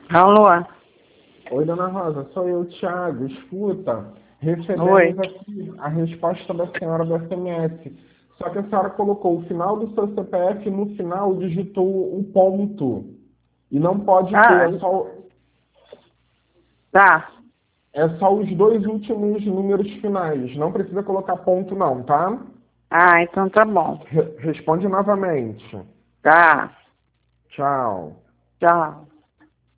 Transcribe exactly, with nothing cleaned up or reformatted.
Alô? Oi, dona Rosa, sou eu, Thiago. Escuta, Oi. recebemos aqui a resposta da senhora do S M S. Só que a senhora colocou o final do seu C P F e no final digitou o ponto. E não pode ter, Ah, é só, tá. é só os dois últimos números finais. Não precisa colocar ponto, não, tá? Ah, então tá bom. Re- responde novamente. Tá. Tchau. Tchau.